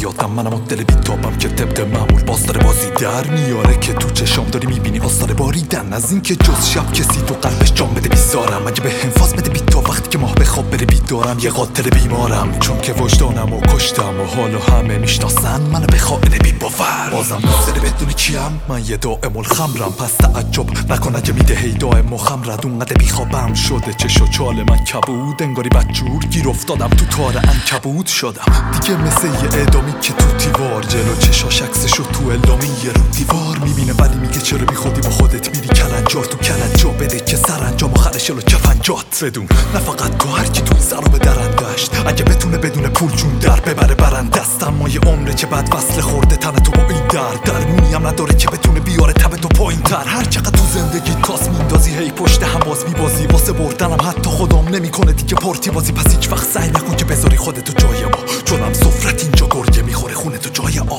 زیادم، منم دل بیتابم که طبق معمول باز داره بازی در میاره که تو چشام داری میبینی آثار باریدن از این که جز شب کسی تو قلبش جام بده بیزارم. اگه به انفاس بده بیتا وقتی که ماه بخواب بره بیدارم، یه قاتل بیمارم چون که وجدانم و کشتم و حالا همه میشناسن منو به خائن بی باور. بازم دوست داری بدونی کیم؟ من یه دائم الخمرم، پس تعجب نکن اگه میده هی دائم و خمرد. اونقدر بیخوابم شده چش و چال من کبود، انگاری بدجور گیر افتادم تو تار عنکبوت شدم دیگه مثل یه اعدامی که تو دیوار جلو چشاش عکسشو تو اعلامی یه رو دیوار میبینه ولی میگه چرا بی خودی با خودت میری کلنجار. تو کلنجا بده که سرانجام آخرش رو کفنجات بدون نه فقط تو، هر کی تو سر رو به درندشت اگه بتونه بدون پول جون در ببره برندست. اما یه عمره که بعد وصل خورده تنه تو با این درمونی هم نداره که بتونه بیاره تب تو پایین تر. هر چقدر تو زندگی تاس میندازی هی پشت هم باز میبازی، واسه بردنم حتی خودم نمیکنه دیگه پارتی بازی. پس هیچ وقت سعی نکن که بذاری خودتو جای ما، چونم سفرت اینجا گرگه میخوره خونه تو جای آب.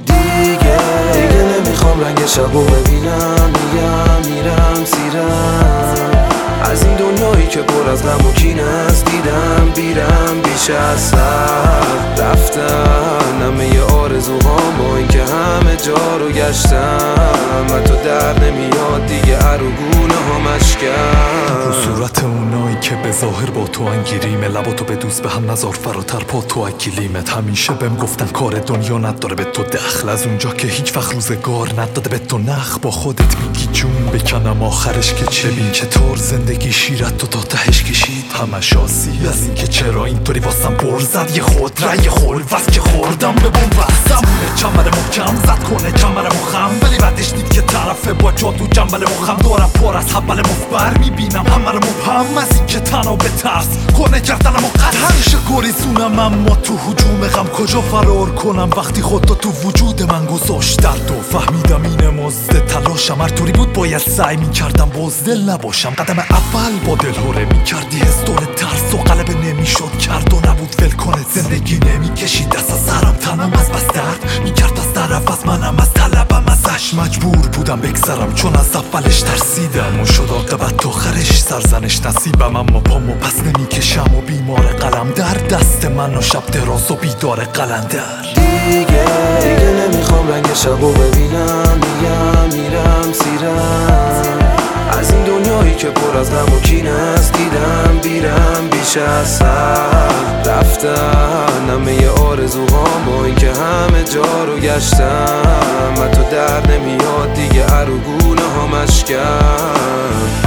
دیگه نمیخوام رنگ شبو ببینم، میرم سیرم از این دنیایی که پر از غم و کین است. دیدم بیرم بیش از سر رفتن همه آرزوهام با این که همه جا رو گشتم. حتی در نمیاد دیگه اروگونه ها مشکم رو صورت اونایی که به ظاهر با تو انگیریمه، لباتو به دوست به هم نزار فراتر پا تو اکیلیمت. همیشه بهم گفتن کار دنیا نداره به تو دخل، از اونجا که هیچ وقت روزگار نداده به تو نخ. با خودت میگی جون بکنم آخرش که چه بین که طور زندگی شیرت تو تا تهش کشید. همش آسی از این که چرا اینطوری واسم پر زد یه خود رای خور وز که خوردم به بوم بستم. چمر محکم زد کنه چمر مخم، ولی بعدش دید که طرفه با جادو جنبل مخم. دارم پر از حبل مفبر میبینم همه رو مبهم، از این که تنها به ترس کنه کردنم و قد همیشه گریزونم. اما تو هجوم غم کجا فرار کنم وقتی خودتو تو وجود من گذاشت درد و فهمیدم اینه مزد تلاشم. هر طوری بود باید سعی میکردم بزدل نباشم، قدم اول با دلهوره میکردی هست دور ترس و غلبه نمیشد کرد و نبود ول کنه. زندگی نمیکشید دست از سرم، تنم از بس درد میکرد از طرف از منم از طلبم ازش مجبور بودم بگذرم چون از اولش ترسیدم و شد عاقبت آخرش سرزنش نصیبم. اما پامو پس نمیکشم و بیمار قلم در دست من و شب دراز و بیدار قلندر. دیگه نمیخوام رنگ شبو ببینم، میرم سیرم از این دنیایی که پر از غم و کین است. دیدم بیرم بیش از سر رفتن همه آرزوهام با این که همه جا رو گشتم. حتی در نمیاد دیگه اروگونه ها مشکم.